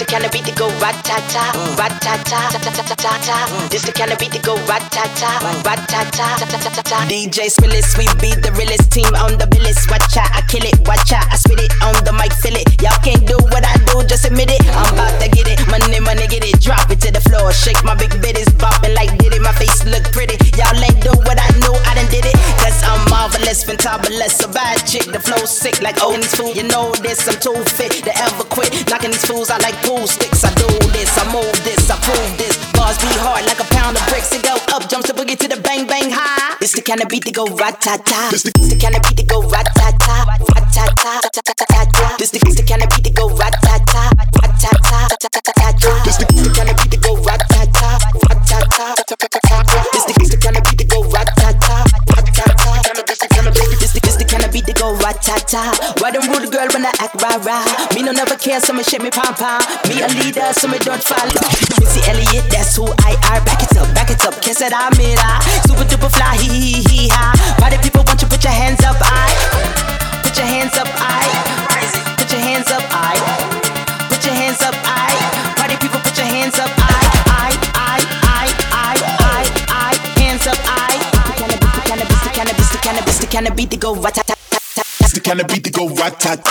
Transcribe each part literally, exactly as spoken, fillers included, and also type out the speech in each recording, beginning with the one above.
kind of beat to go rat-ta-ta, rat-ta-ta, ta-ta-ta-ta-ta. This the kind of beat to go rat-ta-ta, rat-ta-ta, ta-ta-ta-ta. D J Spillis, we be the realest team on the billis. Watch out, I kill it, watch out, I spit it on the mic, feel it. Y'all can't do what I do, just admit it. I'm about to get it, money, money, get it. Drop it to the floor, shake my big bitties, bopping like did it. My face look pretty, y'all ain't do what I knew, I done did it. Cause I'm marvelous, fantabulous, a bad chick, the flow sick like oh, these fools. You know this, I'm too fit to ever quit. Knocking these fools out like pool sticks. I do this, I move this, I prove this. Bars be hard like a pound of bricks. It go up, jumps the boogie to the bang bang high. This the kind of beat to go rat-ta-ta. This the, the kind of beat to go rat-ta-ta, rat-ta-ta, ta-ta-ta-ta. This the, the kind of beat to go rat-ta-ta, rat-ta-ta, ta-ta-ta-ta. This the, the kind of beat to go rat-ta-ta, rat-ta-ta, ta-ta-ta-ta. This the, the kind of beat to go rat-ta-ta, rat-ta-ta. This the, this the kind of beat to go rat-ta-ta. Why don't rule the girl when I act rah-rah? Me no never care, so me shake me pom-pom. Me a leader, so me don't follow. Missy Elliott, that's who I are. Back it up, back it up, kiss it, I'm it, ah. Super duper fly, hee hee hee ha. Party people want you put your hands up, I. Put your hands up, I. Put your hands up, I. Put your hands up, I. Party people put your hands up, I. I, I, I, I, I, I. Hands up, I. Cannabis, the cannabis, the cannabis, the cannabis, beat to go rat-ta-ta. It's the kind of beat to go rat-ta-ta.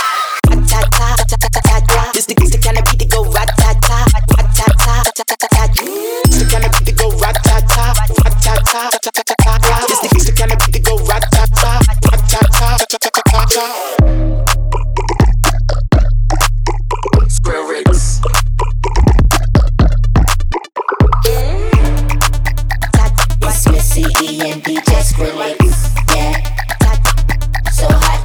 This the the kind of beat to go rat-ta-ta, rat-ta-ta, ta-ta-ta-ta. It's the kind of beat to go rat-ta-ta, rat-ta-ta, ta-ta-ta-ta. This the the kind of beat to go rat-ta-ta, rat-ta-ta, ta-ta-ta-ta. Square Rigs. It's Missy E and D J Skrillex. Yeah, so hot.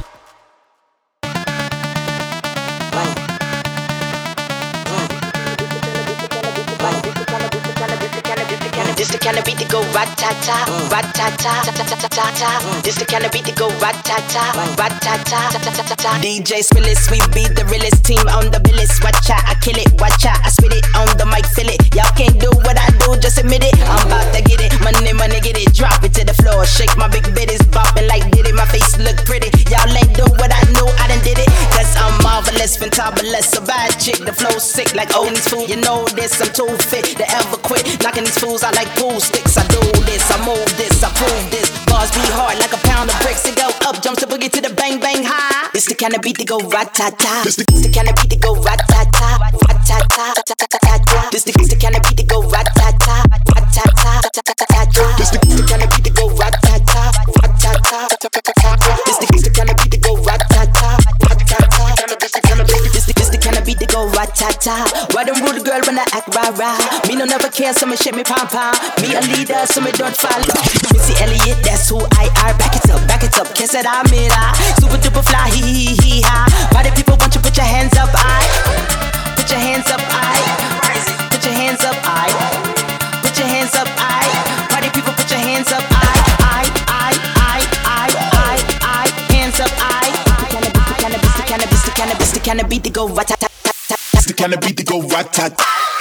This the kind of beat to go rat-ta-ta, rat-ta-ta, ta-ta-ta-ta-ta. This the kind of beat to go rat-ta-ta, rat-ta-ta, ta-ta-ta-ta. D J Spillis, we be the realest team on the billis. Watch out, I kill it, watch out, I spit it on the mic, feel it. Y'all can't do what I do, just admit it. I'm about to get it, money, money, get it. Drop it to the floor, shake my big bitties, bopping like did it. My face look pretty, y'all ain't do what I knew, I done did it. Cause I'm marvelous, fantabulous, a bad chick, the flow sick like oh, these fools. You know this, I'm too fit to ever quit. Knocking these fools out like pool sticks. I do this, I move this, I prove this. Bars be hard like a pound of bricks. It go up, jumps the boogie to the bang bang high. This the kind of beat to go rat-ta-ta. This the, the kind of beat to go rat-ta-ta, rat-ta-ta, ta-ta-ta-ta. This the, the kind of beat to go rat-ta-ta, rat-ta-ta, ta-ta-ta-ta. This the, the kind of beat to go rat-ta-ta, rat-ta-ta, ta-ta-ta-ta. This the, the kind of beat to go rat-ta-ta, rat-ta-ta. This the, this the kind of beat to go rat-ta-ta. Why don't rule the girl when I act rah-rah? Me no never care, so me shake me pom-pom. Me a leader, so me don't follow. Missy Elliott, that's who I are. Back it up, back it up, kiss it, I'm it, ah. Super duper fly, hee hee hee ha. Party people want you put your hands up, I. Put your hands up, I. Put your hands up, I. Put your hands up, I. Party people put your hands up, I. I, I, I, I, I, I. Hands up, I. Cannabis, the cannabis, the cannabis, the cannabis, beat to go rat-ta-ta. It's the kind of beat to go rat-ta-ta.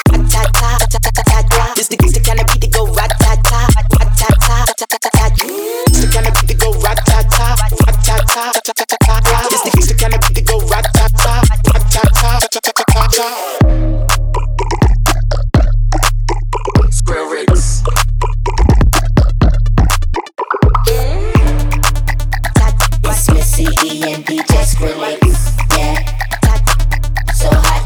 This the, the kind of beat to go rat-ta-ta, rat-ta-ta, ta-ta-ta-ta. It's the kind of beat to go rat-ta-ta, rat-ta-ta, ta-ta-ta-ta. This the, the kind of beat to go rat-ta-ta, rat-ta-ta, ta-ta-ta-ta. Square Rigs. It's Missy E and D J Skrillex. Yeah, so hot.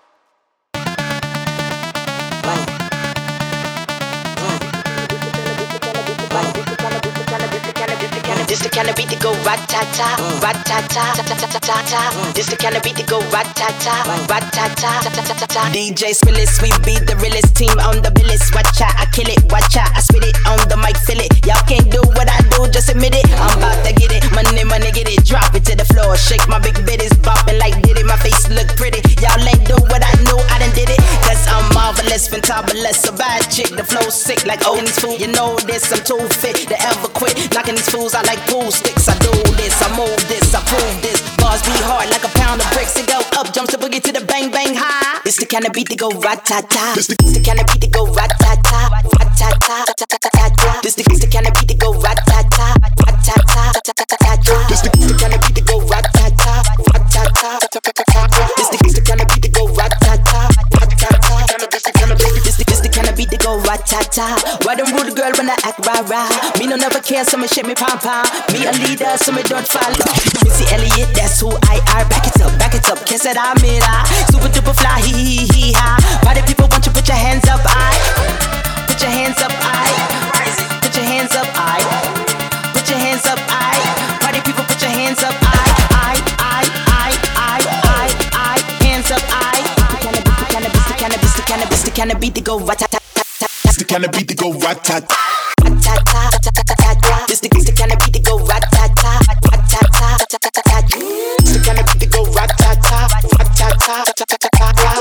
This the kind of beat to go rat-ta-ta, rat-ta-ta, ta-ta-ta-ta-ta. This the kind of beat to go rat-ta-ta, rat-ta-ta, ta-ta-ta-ta. D J Spillis, we be the realest team on the billis. Watch out, I kill it, watch out, I spit it on the mic, feel it. Y'all can't do what I do, just admit it. I'm about to get it, money, money, get it. Drop it to the floor, shake my big bitties, bopping like did it. My face look pretty, y'all ain't do what I knew, I done did it. Cause I'm marvelous, fantabulous, a bad chick, the flow sick like oh, these fools. You know this, I'm too fit to ever quit. Knocking these fools out like pool sticks. I do this, I move this, I prove this. Bars be hard like a pound of bricks. It go up, jumps the boogie to the bang bang high. This the kind of beat to go rat-ta-ta. This the, the kind of beat to go rat-ta-ta, rat-ta-ta, ta-ta-ta-ta. This the, the kind of beat to go rat-ta-ta, rat-ta-ta, ta-ta-ta-ta. This the, the kind of beat to go rat-ta-ta, rat-ta-ta, ta-ta-ta-ta. This the, the kind of beat to go rat-ta-ta, rat-ta-ta. go rat-ta-ta. Why them rude girl when I act rah-rah? Me no never care, so me shake me pom-pom. Me a leader, so me don't follow. Missy Elliott, that's who I are. Back it up, back it up, kiss it, I'm it, ah. Super duper fly, hee hee hee ha. Party people want you put your hands up, I. Put your hands up, I. Put your hands up, I. Put your hands up, I. Party people put your hands up, I. I, I, I, I, I, I. Hands up, I. The cannabis, the cannabis, the cannabis, the cannabis, the go rat-ta-ta. The cannabis, the go rat-ta-ta. Rat-ta-ta. This the the cannabis, the go rat-ta-ta. Rat-ta-ta. The cannabis, the go rat-ta-ta. Rat-ta-ta.